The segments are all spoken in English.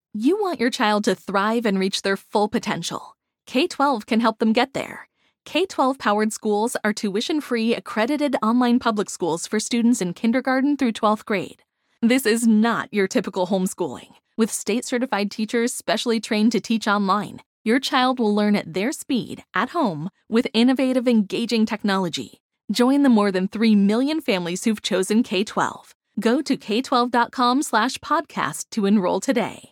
You want your child to thrive and reach their full potential. K-12 can help them get there. K-12-powered schools are tuition-free, accredited online public schools for students in kindergarten through 12th grade. This is not your typical homeschooling. With state-certified teachers specially trained to teach online, your child will learn at their speed, at home, with innovative, engaging technology. Join the more than 3 million families who've chosen K-12. Go to k12.com/podcast to enroll today.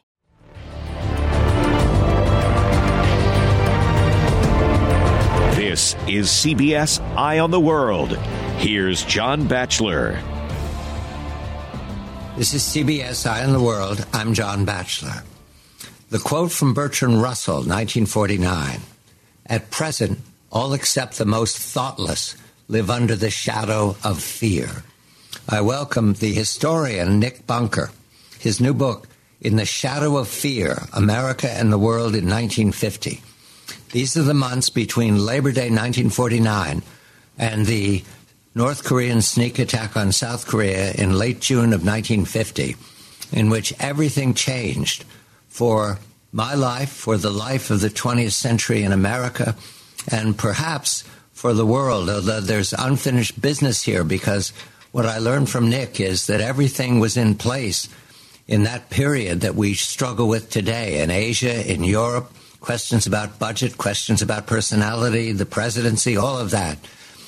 This is CBS Eye on the World. Here's John Batchelor. This is CBS Eye on the World. I'm John Batchelor. The quote from Bertrand Russell, 1949, "At present, all except the most thoughtless live under the shadow of fear." I welcome the historian Nick Bunker. His new book, In the Shadow of Fear, America and the World in 1950. These are the months between Labor Day 1949 and the North Korean sneak attack on South Korea in late June of 1950, in which everything changed for my life, for the life of the 20th century in America, and perhaps for the world, although there's unfinished business here, because what I learned from Nick is that everything was in place in that period that we struggle with today in Asia, in Europe. Questions about budget, questions about personality, the presidency, all of that.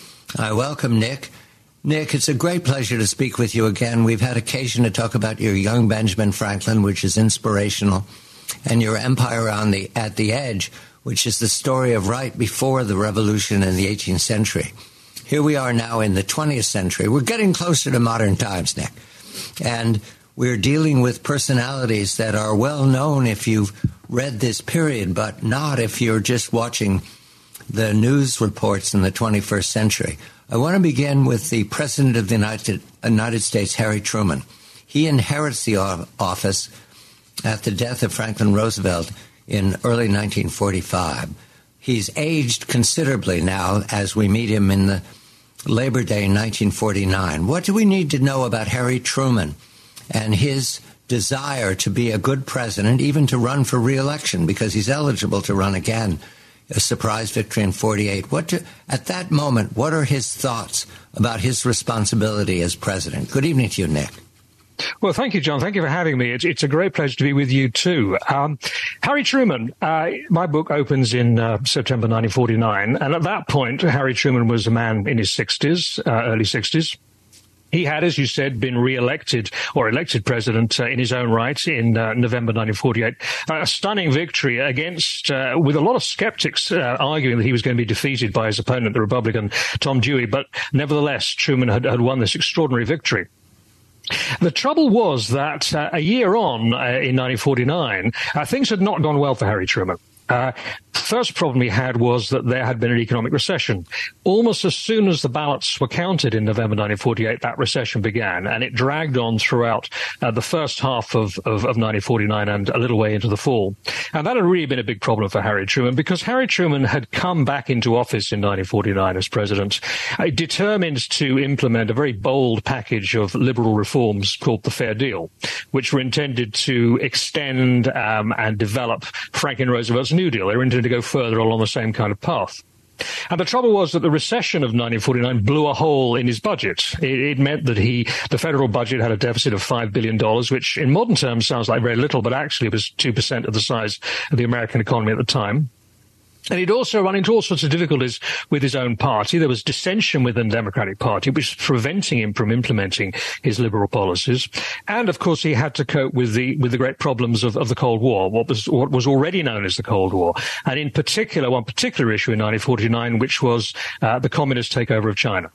I welcome Nick. Nick, it's a great pleasure to speak with you again. We've had occasion to talk about your young Benjamin Franklin, which is inspirational, and your Empire at the Edge, which is the story of right before the revolution in the 18th century. Here we are now in the 20th century. We're getting closer to modern times, Nick. And we're dealing with personalities that are well known if you've read this period, but not if you're just watching the news reports in the 21st century. I want to begin with the President of the United States, Harry Truman. He inherits the office at the death of Franklin Roosevelt in early 1945. He's aged considerably now as we meet him in the Labor Day in 1949. What do we need to know about Harry Truman and his desire to be a good president, even to run for re-election, because he's eligible to run again, a surprise victory in 48. At that moment, what are his thoughts about his responsibility as president? Good evening to you, Nick. Well, thank you, John. Thank you for having me. It's a great pleasure to be with you, too. Harry Truman, my book opens in September 1949, and at that point, Harry Truman was a man in his 60s, early 60s. He had, as you said, been re-elected or elected president in his own right in November 1948. A stunning victory against, with a lot of skeptics arguing that he was going to be defeated by his opponent, the Republican Tom Dewey. But nevertheless, Truman had won this extraordinary victory. The trouble was that a year on, in 1949, things had not gone well for Harry Truman. First problem he had was that there had been an economic recession. Almost as soon as the ballots were counted in November 1948, that recession began, and it dragged on throughout the first half of 1949 and a little way into the fall. And that had really been a big problem for Harry Truman, because Harry Truman had come back into office in 1949 as president, determined to implement a very bold package of liberal reforms called the Fair Deal, which were intended to extend and develop Franklin Roosevelt's New Deal. They were intended to go further along the same kind of path. And the trouble was that the recession of 1949 blew a hole in his budget. It meant that the federal budget had a deficit of $5 billion, which in modern terms sounds like very little, but actually it was 2% of the size of the American economy at the time. And he'd also run into all sorts of difficulties with his own party. There was dissension within the Democratic Party, which was preventing him from implementing his liberal policies. And, of course, he had to cope with the great problems of the Cold War, what was already known as the Cold War. And in particular, one particular issue in 1949, which was the communist takeover of China.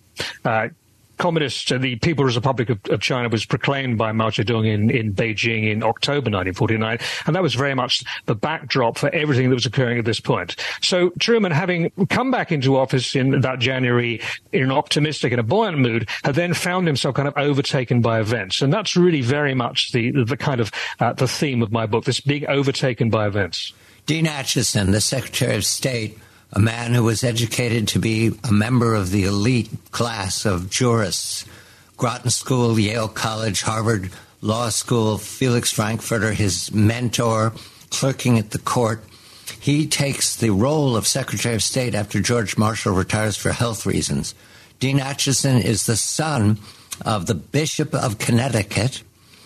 The People's Republic of China was proclaimed by Mao Zedong in Beijing in October 1949, and that was very much the backdrop for everything that was occurring at this point. So Truman, having come back into office in that January in an optimistic and a buoyant mood, had then found himself kind of overtaken by events, and that's really very much the kind of the theme of my book, this being overtaken by events. Dean Acheson, the Secretary of State, a man who was educated to be a member of the elite class of jurists, Groton School, Yale College, Harvard law school, Felix Frankfurter, his mentor, clerking at the court. He takes the role of Secretary of State after George Marshall retires for health reasons. Dean Acheson is the son of the Bishop of Connecticut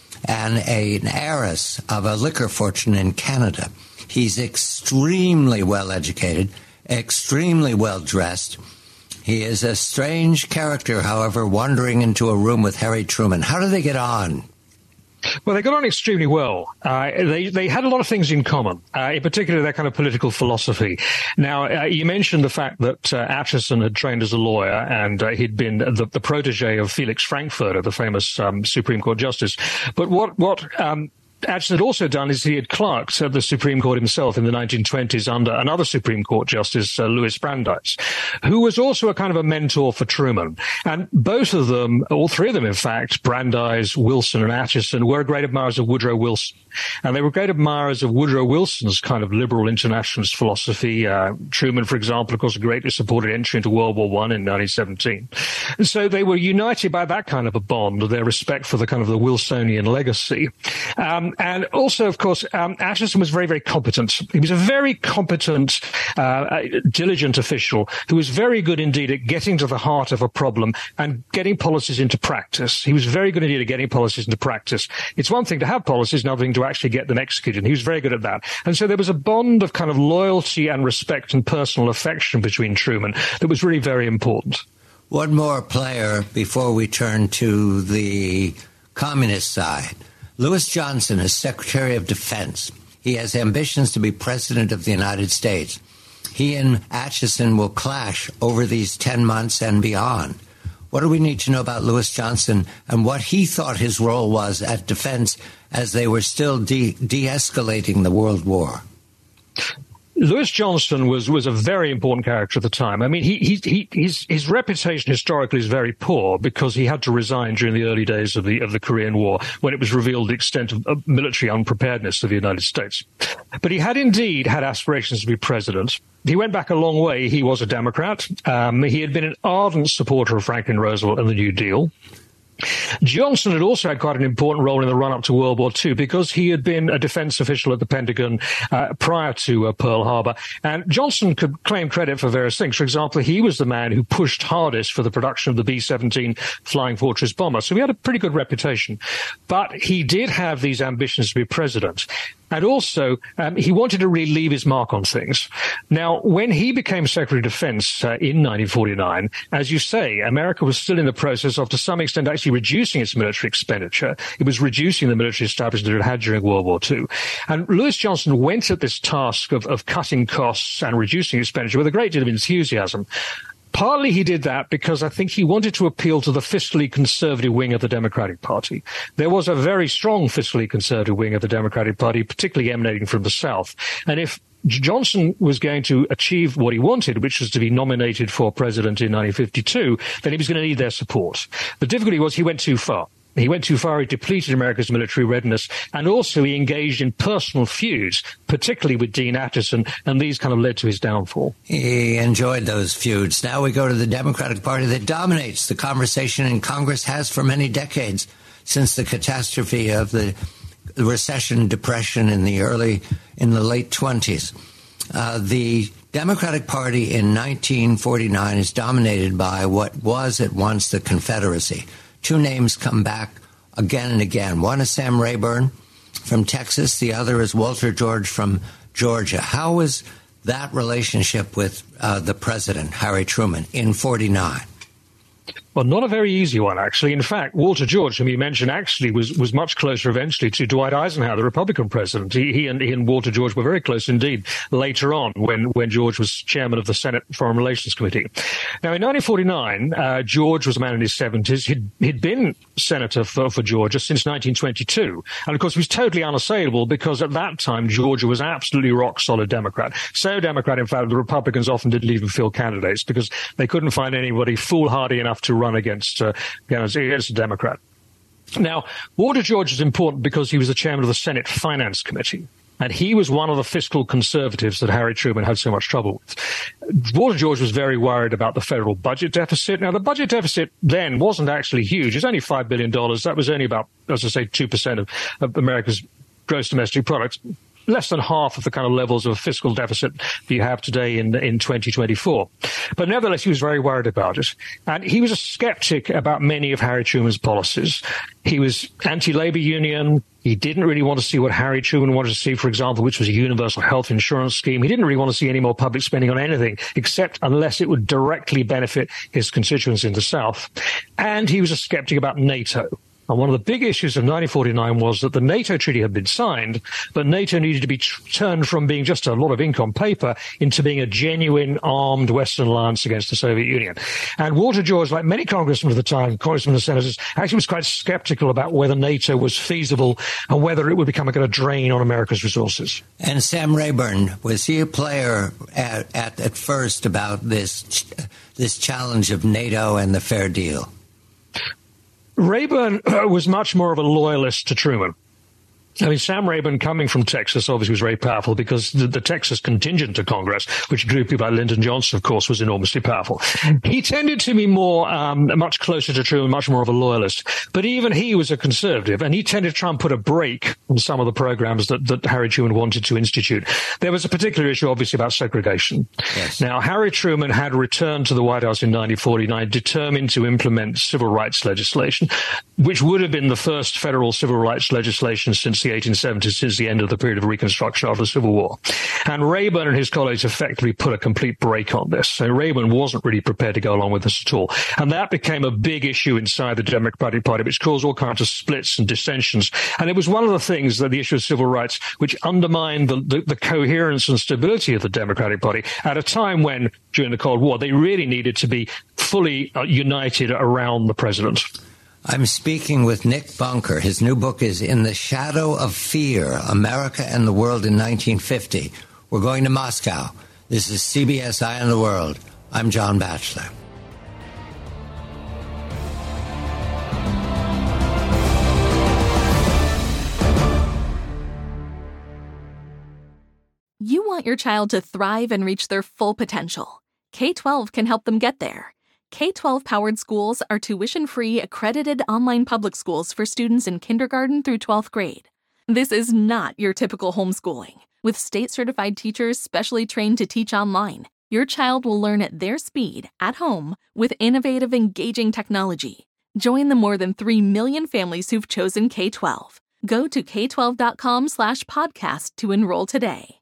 and an heiress of a liquor fortune in Canada. He's extremely well educated, extremely well dressed. He is a strange character, however, wandering into a room with Harry Truman. How do they get on? Well, they got on extremely well. They had a lot of things in common, in particular their kind of political philosophy. Now, you mentioned the fact that Acheson had trained as a lawyer and he'd been the protege of Felix Frankfurter, the famous Supreme Court justice. But what Acheson had also done is he had clerked at the Supreme Court himself in the 1920s under another Supreme Court Justice, Louis Brandeis, who was also a kind of a mentor for Truman. And both of them, all three of them, in fact, Brandeis, Wilson, and Acheson, were great admirers of Woodrow Wilson. And they were great admirers of Woodrow Wilson's kind of liberal internationalist philosophy. Truman, for example, of course, greatly supported entry into World War I in 1917. And so they were united by that kind of a bond, their respect for the kind of the Wilsonian legacy. And also, of course, Acheson was very, very competent. He was a very competent, diligent official who was very good indeed at getting to the heart of a problem and getting policies into practice. He was very good indeed at getting policies into practice. It's one thing to have policies, another thing to actually get them executed. He was very good at that. And so there was a bond of kind of loyalty and respect and personal affection between Truman that was really very important. One more player before we turn to the communist side. Louis Johnson is Secretary of Defense. He has ambitions to be President of the United States. He and Acheson will clash over these 10 months and beyond. What do we need to know about Louis Johnson and what he thought his role was at defense as they were still de-escalating the World War? Louis Johnson was a very important character at the time. I mean, his reputation historically is very poor because he had to resign during the early days of the Korean War when it was revealed the extent of military unpreparedness of the United States. But he had indeed had aspirations to be president. He went back a long way. He was a Democrat. He had been an ardent supporter of Franklin Roosevelt and the New Deal. Johnson had also had quite an important role in the run-up to World War II because he had been a defense official at the Pentagon prior to Pearl Harbor. And Johnson could claim credit for various things. For example, he was the man who pushed hardest for the production of the B-17 Flying Fortress bomber. So he had a pretty good reputation. But he did have these ambitions to be president. And also, he wanted to really leave his mark on things. Now, when he became Secretary of Defense in 1949, as you say, America was still in the process of, to some extent, actually reducing its military expenditure. It was reducing the military establishment that it had during World War II. And Louis Johnson went at this task of cutting costs and reducing expenditure with a great deal of enthusiasm. Partly he did that because I think he wanted to appeal to the fiscally conservative wing of the Democratic Party. There was a very strong fiscally conservative wing of the Democratic Party, particularly emanating from the South. And if Johnson was going to achieve what he wanted, which was to be nominated for president in 1952, then he was going to need their support. The difficulty was he went too far. He went too far, he depleted America's military readiness, and also he engaged in personal feuds, particularly with Dean Acheson, and these kind of led to his downfall. He enjoyed those feuds. Now we go to the Democratic Party that dominates the conversation in Congress, has for many decades, since the catastrophe of the recession, depression in the late 20s. The Democratic Party in 1949 is dominated by what was at once the Confederacy. Two names come back again and again. One is Sam Rayburn from Texas. The other is Walter George from Georgia. How was that relationship with the president, Harry Truman, in 49? Well, not a very easy one, actually. In fact, Walter George, whom you mentioned, actually was much closer eventually to Dwight Eisenhower, the Republican president. He and Walter George were very close indeed later on when George was chairman of the Senate Foreign Relations Committee. Now, in 1949, George was a man in his 70s. He'd been senator for Georgia since 1922. And, of course, he was totally unassailable because at that time, Georgia was absolutely rock-solid Democrat. So Democrat, in fact, the Republicans often didn't even field candidates because they couldn't find anybody foolhardy enough to run against a Democrat. Now, Walter George is important because he was the chairman of the Senate Finance Committee. And he was one of the fiscal conservatives that Harry Truman had so much trouble with. Walter George was very worried about the federal budget deficit. Now, the budget deficit then wasn't actually huge. It was only $5 billion. That was only about, as I say, 2% of America's gross domestic product. Less than half of the kind of levels of fiscal deficit that you have today in 2024. But nevertheless, he was very worried about it. And he was a skeptic about many of Harry Truman's policies. He was anti-labor union. He didn't really want to see what Harry Truman wanted to see, for example, which was a universal health insurance scheme. He didn't really want to see any more public spending on anything, except unless it would directly benefit his constituents in the South. And he was a skeptic about NATO. And one of the big issues of 1949 was that the NATO treaty had been signed, but NATO needed to be turned from being just a lot of ink on paper into being a genuine armed Western alliance against the Soviet Union. And Walter George, like many congressmen of the time, congressmen and senators, actually was quite skeptical about whether NATO was feasible and whether it would become a kind of drain on America's resources. And Sam Rayburn, was he a player at first about this challenge of NATO and the fair deal? Rayburn was much more of a loyalist to Truman. I mean, Sam Rayburn, coming from Texas, obviously was very powerful because the Texas contingent to Congress, which grew people like Lyndon Johnson, of course, was enormously powerful. He tended to be more, much closer to Truman, much more of a loyalist. But even he was a conservative, and he tended to try and put a brake on some of the programs that Harry Truman wanted to institute. There was a particular issue, obviously, about segregation. Yes. Now, Harry Truman had returned to the White House in 1949, determined to implement civil rights legislation, which would have been the first federal civil rights legislation since the 1870s, since the end of the period of Reconstruction after the Civil War. And Rayburn and his colleagues effectively put a complete brake on this. So Rayburn wasn't really prepared to go along with this at all. And that became a big issue inside the Democratic Party, which caused all kinds of splits and dissensions. And it was one of the things that the issue of civil rights, which undermined the coherence and stability of the Democratic Party at a time when, during the Cold War, they really needed to be fully united around the president. I'm speaking with Nick Bunker. His new book is In the Shadow of Fear, America and the World in 1950. We're going to Moscow. This is CBS Eye on the World. I'm John Batchelor. You want your child to thrive and reach their full potential. K-12 can help them get there. K-12-powered schools are tuition-free, accredited online public schools for students in kindergarten through 12th grade. This is not your typical homeschooling. With state-certified teachers specially trained to teach online, your child will learn at their speed, at home, with innovative, engaging technology. Join the more than 3 million families who've chosen K-12. Go to k12.com/podcast to enroll today.